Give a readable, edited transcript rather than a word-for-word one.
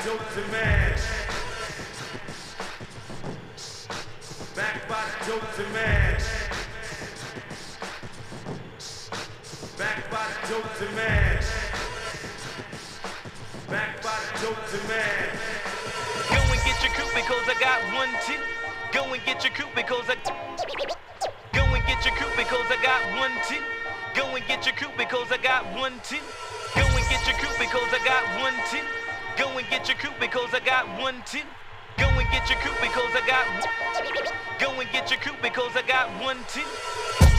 jokes and man. Back by the jokes and man. Back by the jokes and man. Back by the jokes and man. Go and get your coupe because I got one tip. Go and get your coupe because I. Go and get your coupe because I got one tip. Go and get your coupe because I got one tip. Go and get your coupe because I got one tip. Go and get your coupe because I got one tip. Go and get your coupe because I got. Go and get your coupe because I got one tip.